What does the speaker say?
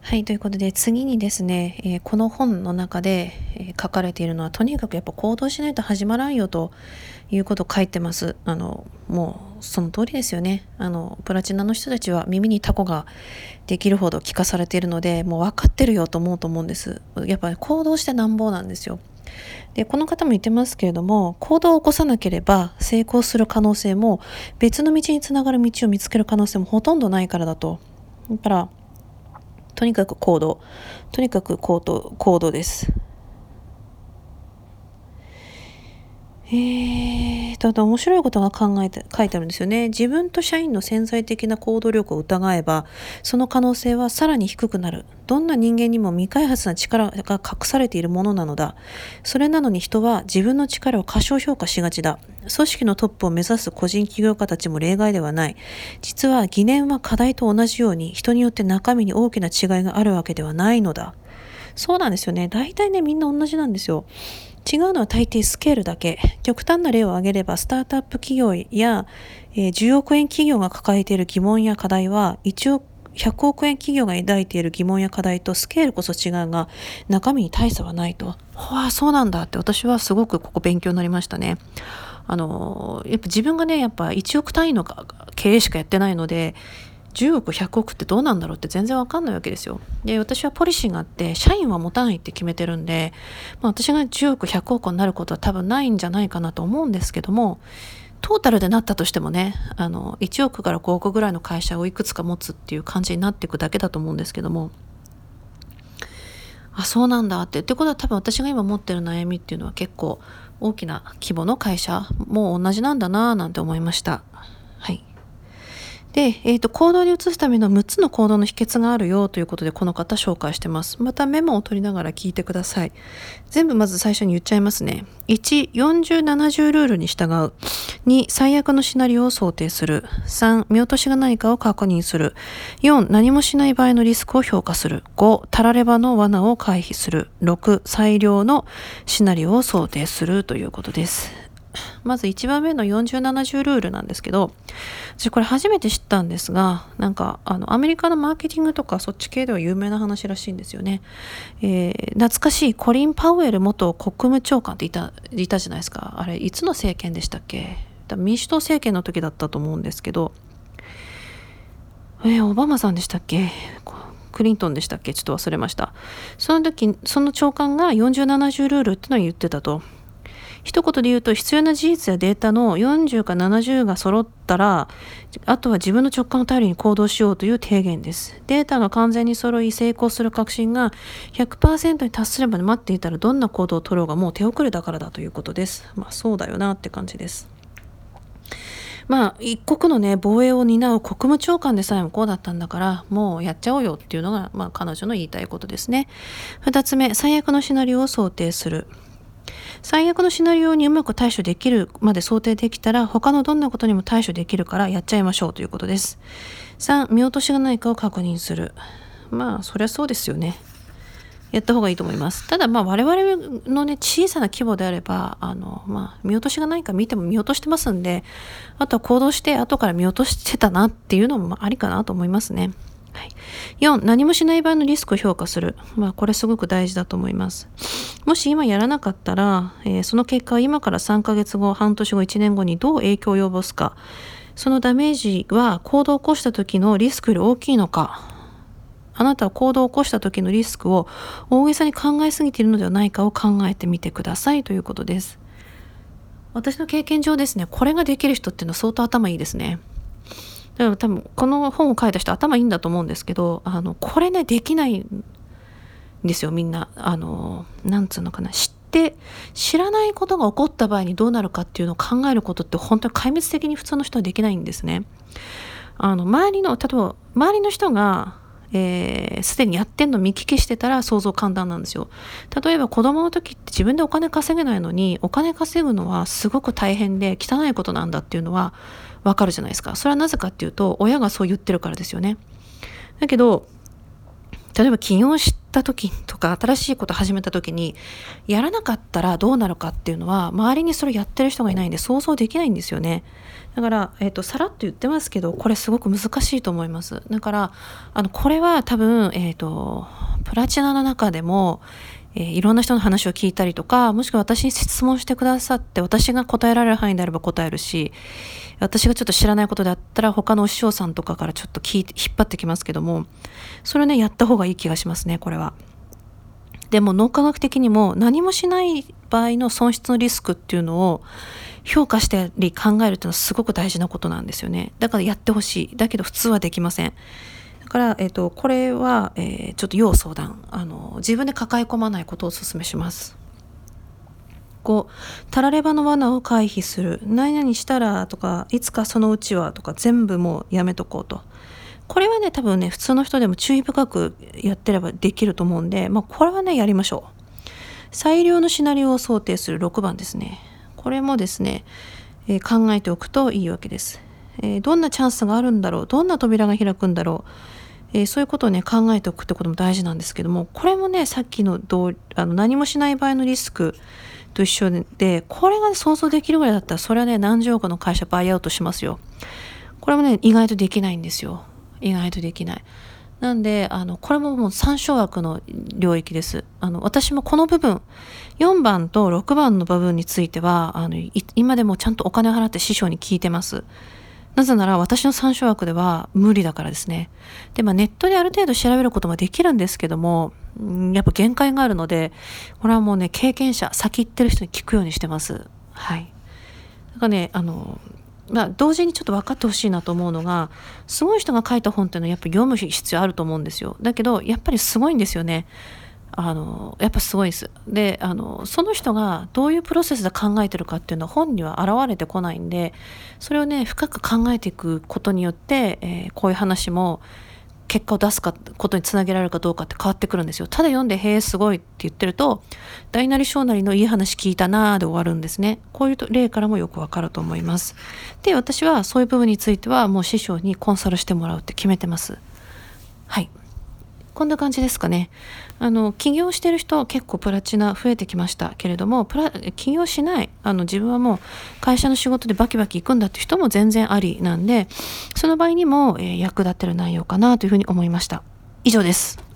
はい、ということで次にですね、この本の中で、書かれているのは、とにかくやっぱ行動しないと始まらんよということを書いてます。もうその通りですよね。プラチナの人たちは耳にタコができるほど聞かされているので、もう分かってるよと思うと思うんです。やっぱり行動してなんぼなんですよ。で、この方も言ってますけれども、行動を起こさなければ成功する可能性も、別の道につながる道を見つける可能性もほとんどないからだと。だからとにかく行動。とにかく行動です。ただ面白いことが書いてあるんですよね。自分と社員の潜在的な行動力を疑えば、その可能性はさらに低くなる。どんな人間にも未開発な力が隠されているものなのだ。それなのに人は自分の力を過小評価しがちだ。組織のトップを目指す個人起業家たちも例外ではない。実は疑念は課題と同じように、人によって中身に大きな違いがあるわけではないのだ。そうなんですよね。大体ね、みんな同じなんですよ。違うのは大抵スケールだけ。極端な例を挙げれば、スタートアップ企業や、10億円企業が抱えている疑問や課題は、100億円企業が抱いている疑問や課題とスケールこそ違うが、中身に大差はないと。ああ、そうなんだって私はすごくここ勉強になりましたね。やっぱ自分がね、やっぱ1億単位の経営しかやってないので、10億100億ってどうなんだろうって全然わかんないわけですよ。で、私はポリシーがあって社員は持たないって決めてるんで、私が10億100億になることは多分ないんじゃないかなと思うんですけども、トータルでなったとしてもね、1億から5億ぐらいの会社をいくつか持つっていう感じになっていくだけだと思うんですけども、あ、そうなんだってことは、多分私が今持ってる悩みっていうのは結構大きな規模の会社も同じなんだなぁなんて思いました。はい。で、行動に移すための6つの行動の秘訣があるよということで、この方紹介してます。またメモを取りながら聞いてください。全部まず最初に言っちゃいますね。1、40、70ルールに従う。2、最悪のシナリオを想定する。3、見落としがないかを確認する。4、何もしない場合のリスクを評価する。5、たらればの罠を回避する。6、最良のシナリオを想定するということです。まず1番目の40、70ルールなんですけど、私これ初めて知ったんですが、アメリカのマーケティングとかそっち系では有名な話らしいんですよね。懐かしいコリン・パウエル元国務長官っていたじゃないですか。あれいつの政権でしたっけ？民主党政権の時だったと思うんですけど、オバマさんでしたっけ？クリントンでしたっけ？ちょっと忘れました。その時、その長官が40、70ルールってのを言ってたと。一言で言うと、必要な事実やデータの40か70が揃ったら、あとは自分の直感を頼りに行動しようという提言です。データが完全に揃い成功する確信が 100% に達するまで待っていたら、どんな行動を取ろうがもう手遅れだからだということです。そうだよなって感じです。一国のね、防衛を担う国務長官でさえもこうだったんだから、もうやっちゃおうよっていうのが、彼女の言いたいことですね。二つ目、最悪のシナリオを想定する。最悪のシナリオにうまく対処できるまで想定できたら、他のどんなことにも対処できるからやっちゃいましょうということです。3、見落としがないかを確認する。そりゃそうですよね。やった方がいいと思います。ただ我々のね、小さな規模であれば、見落としがないか見ても見落としてますんで、あとは行動して後から見落としてたなっていうのもありかなと思いますね。はい、4、何もしない場合のリスクを評価する。これすごく大事だと思います。もし今やらなかったら、その結果は今から3ヶ月後、半年後、1年後にどう影響を及ぼすか。そのダメージは行動を起こした時のリスクより大きいのか。あなたは行動を起こした時のリスクを大げさに考えすぎているのではないかを考えてみてくださいということです。私の経験上ですね、これができる人っていうのは相当頭いいですね。だから多分この本を書いた人頭いいんだと思うんですけど、これね、できないんですよ、みんな。なんつうのかな、知らないことが起こった場合にどうなるかっていうのを考えることって本当に壊滅的に普通の人はできないんですね。例えば周りの人がすでにやってんの見聞きしてたら想像簡単なんですよ。例えば子供の時って自分でお金稼げないのに、お金稼ぐのはすごく大変で汚いことなんだっていうのはわかるじゃないですか。それはなぜかっていうと、親がそう言ってるからですよね。だけど例えば起業した時とか新しいこと始めた時にやらなかったらどうなるかっていうのは周りにそれやってる人がいないんで想像できないんですよね。だから、さらっと言ってますけどこれすごく難しいと思います。だからこれは多分、プラチナの中でも、いろんな人の話を聞いたりとかもしくは私に質問してくださって私が答えられる範囲であれば答えるし私がちょっと知らないことであったら他のお師匠さんとかからちょっと引っ張ってきますけどもそれをねやった方がいい気がしますねこれは。でも脳科学的にも何もしない場合の損失のリスクっていうのを評価したり考えるっていうのはすごく大事なことなんですよね。だからやってほしい。だけど普通はできません。だから、これは、ちょっと要相談自分で抱え込まないことをお勧めします。たらればの罠を回避する何々したらとかいつかそのうちはとか全部もうやめとこうとこれはね多分ね普通の人でも注意深くやってればできると思うんで、これはねやりましょう。最良のシナリオを想定する6番ですね。これもですね、考えておくといいわけです。どんなチャンスがあるんだろうどんな扉が開くんだろう、そういうことをね考えておくってことも大事なんですけどもこれもねさっきの何もしない場合のリスクと一緒でこれが、ね、想像できるぐらいだったらそれはね何十億の会社バイアウトしますよ。これもね意外とできないんですよ。意外とできない。なんでこれももう参照枠の領域です。私もこの部分4番と6番の部分については今でもちゃんとお金を払って師匠に聞いてます。なぜなら私の参照枠では無理だからですね。で、ネットである程度調べることもできるんですけどもやっぱ限界があるのでこれはもうね経験者先行ってる人に聞くようにしてます。はい。だからね同時にちょっと分かってほしいなと思うのがすごい人が書いた本っていうのはやっぱり読む必要あると思うんですよ。だけどやっぱりすごいんですよね。やっぱすごいです。でその人がどういうプロセスで考えてるかっていうのは本には現れてこないんでそれをね深く考えていくことによって、こういう話も結果を出すことにつなげられるかどうかって変わってくるんですよ。ただ読んでへえすごいって言ってると大なり小なりのいい話聞いたなーで終わるんですね。こういう例からもよくわかると思います。で私はそういう部分についてはもう師匠にコンサルしてもらうって決めてます。はい、こんな感じですかね。起業してる人結構プラチナ増えてきましたけれども起業しない自分はもう会社の仕事でバキバキ行くんだって人も全然ありなんでその場合にも、役立ってる内容かなというふうに思いました。以上です。